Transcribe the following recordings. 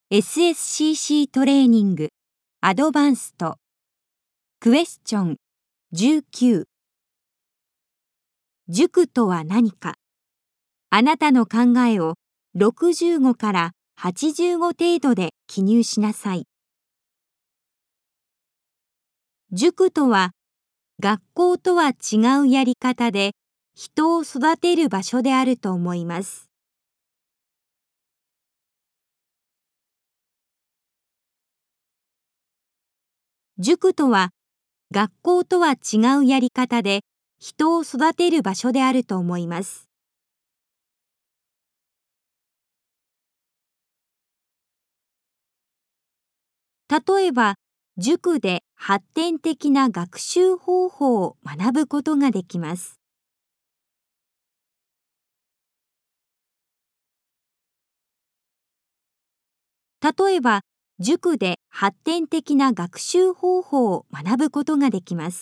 SSCC トレーニングアドバンストクエスチョン19塾とは何か。あなたの考えを65から85程度で記入しなさい。塾とは学校とは違うやり方で人を育てる場所であると思います。塾とは学校とは違うやり方で人を育てる場所であると思います。例えば、塾で発展的な学習方法を学ぶことができます。例えば、塾で発展的な学習方法を学ぶことができます。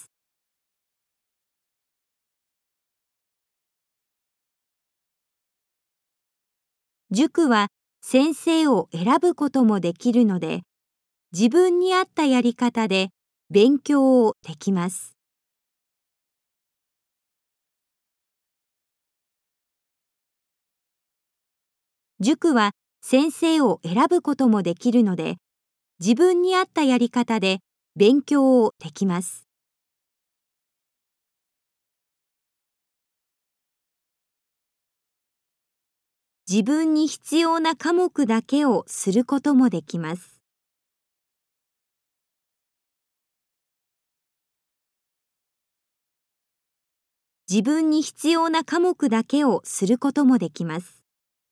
塾は先生を選ぶこともできるので、自分に合ったやり方で勉強をできます。塾は先生を選ぶこともできるので、自分に合ったやり方で勉強をできます。自分に必要な科目だけをすることもできます。自分に必要な科目だけをすることもできます。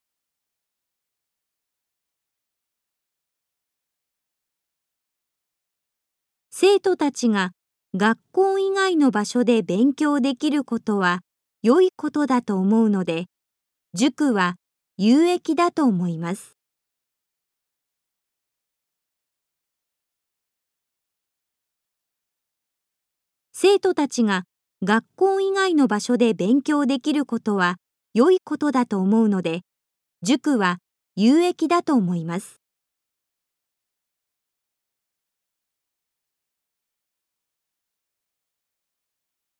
生徒たちが学校以外の場所で勉強できることは良いことだと思うので、塾は有益だと思います。生徒たちが学校以外の場所で勉強できることは良いことだと思うので、塾は有益だと思います。